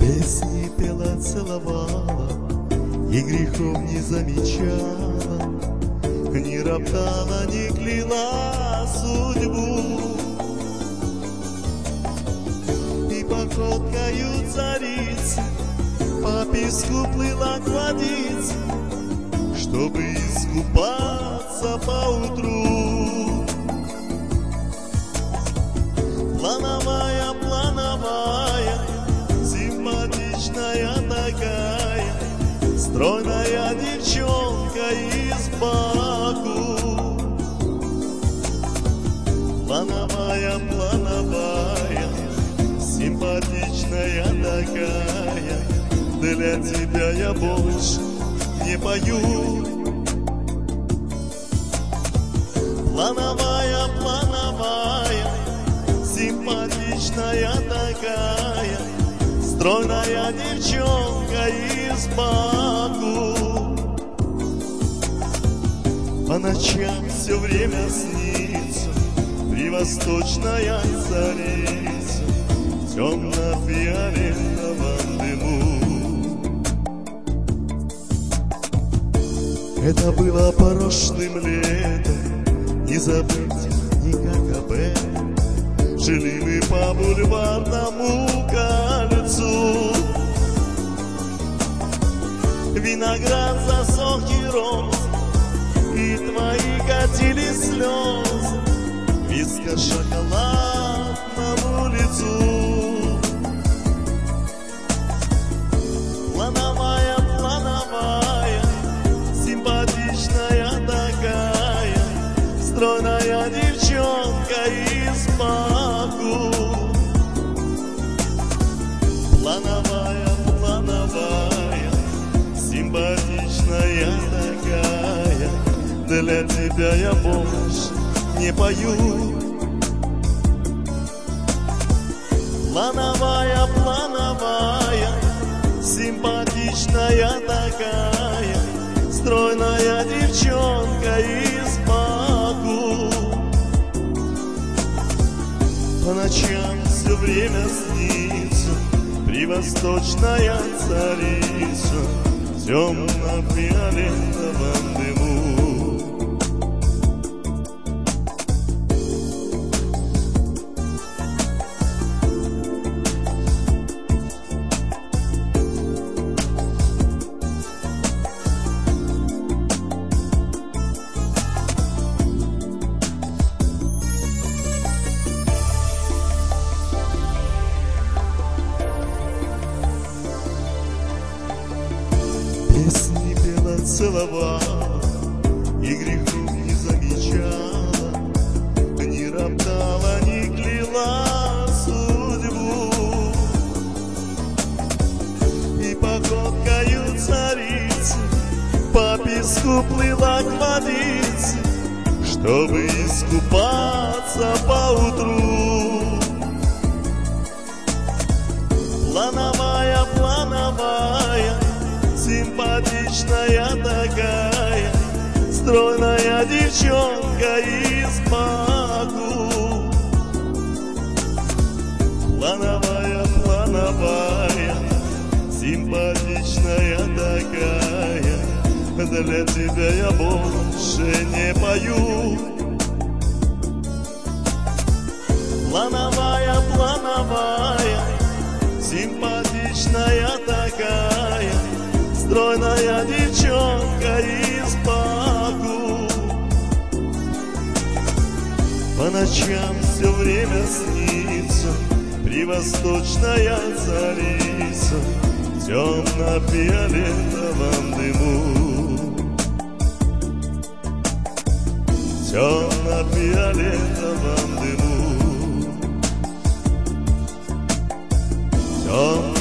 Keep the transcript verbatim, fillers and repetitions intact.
Песни пела, целовала и грехов не замечала, не роптала, не кляла судьбу. И походкою царицы по песку плыла к водице, чтобы искупаться поутру. Плановая, плановая, симпатичная такая, стройная девчонка из Баку. Плановая, плановая, симпатичная такая, для тебя я больше не пою. Плановая, плановая, симпатичная такая, стройная девчонка из Баку. По ночам все время снится привосточная царица в темно-фиолетовом дыму. Это было прошлым летом, не забыть никак об этом. Жили мы по бульварному кольцу. Виноград засох и рос, и твои катили слезы, виска шоколадному лицу. Плановая, плановая, симпатичная такая, стройная девчонка из Баку. Плановая, плановая, симпатичная такая, для тебя я больше не пою. Плановая, плановая, симпатичная такая, стройная девчонка из Баку. По ночам все время снится привосточная царица в темно-фиолетовом дыму. Песни пела, целовала и грехов не замечала, не роптала, не кляла судьбу. И походкою царицы по песку плыла к водице, чтобы искупаться поутру. Плановая, плановая, симпатичная такая, стройная девчонка из Баку. Плановая, плановая, симпатичная такая, для тебя я больше не пою. Плановая, плановая, симпатичная такая, стройная девчонка из Баку. По ночам все время снится привосточная царица в темно-фиолетовом дыму. В темно-фиолетовом дыму. Темно